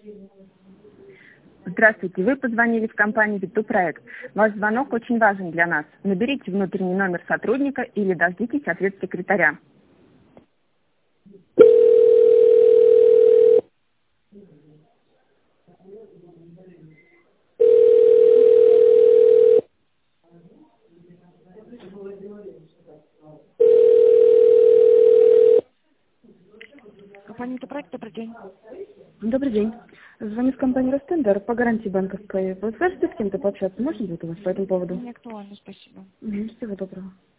Здравствуйте, вы позвонили в компанию «Виту-проект». Ваш звонок очень важен для нас. Наберите внутренний номер сотрудника или дождитесь ответ секретаря. Компания «Виту-проект», добрый день. Добрый день. Звоню с компании «Ростендер» по гарантии банковской. Вы сможете с кем-то пообщаться? Можно будет у вас по этому поводу? Не актуально, спасибо. Всего доброго.